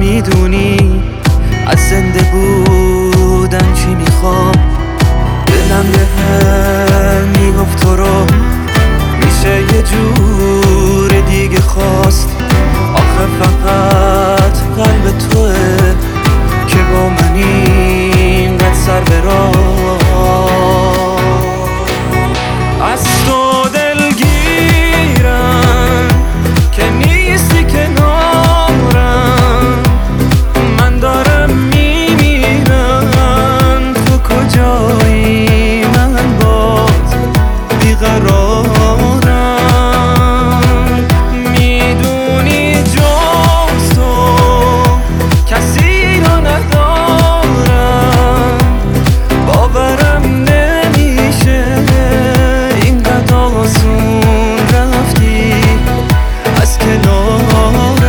میدونی از زنده بودن چی میخوام. دلم به میگفت تو رو میشه یه جور دیگه خواست. آخه فقط قلب توه که با من اینقدر سر به راه. از تو دلگیرم که نیستی کنارم، من دارم میمیرم. تو کجایی من باز بیقرارم. میدونی جز تو کسی رو ندارم. باورم نمیشه اینقدر آسون رفتی از کنارم.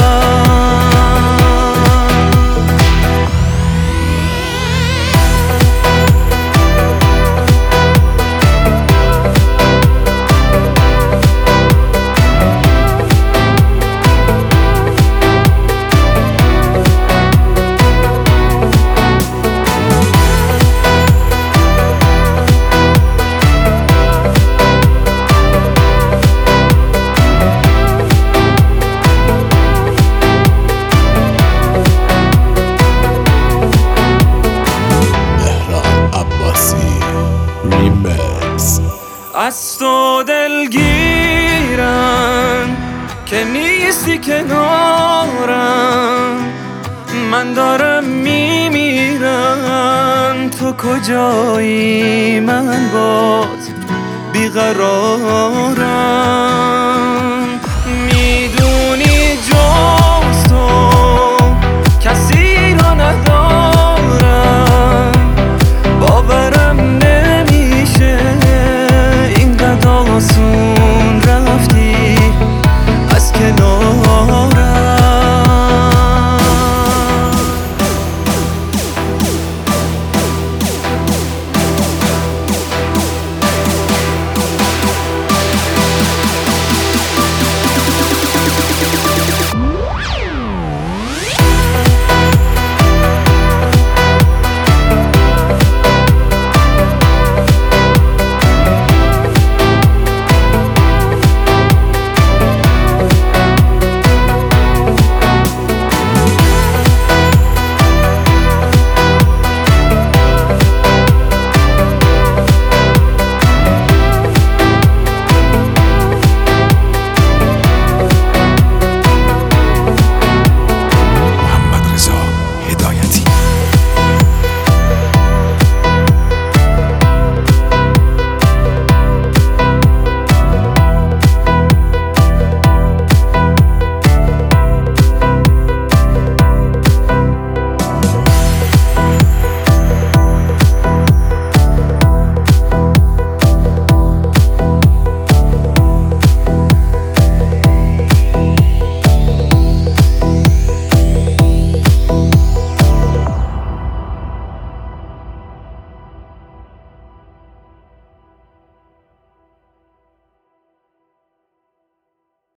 از تو دلگیرم که نیستی کنارم، من دارم میمیرم. تو کجایی من باز بیقرارم.